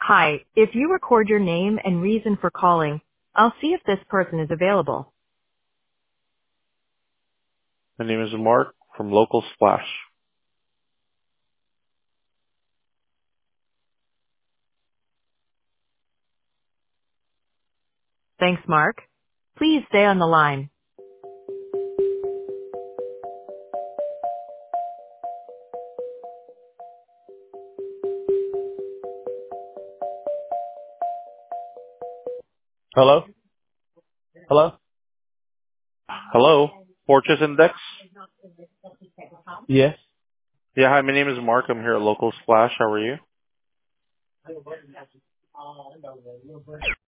Hi, if you record your name and reason for calling, I'll see if this person is available. My name is Mark from Local Splash. Thanks, Mark. Please stay on the line. Hello? Hello? Hello, Fortress Index. Yes. Yeah, hi, my name is Mark. I'm here at Local Splash. How are you?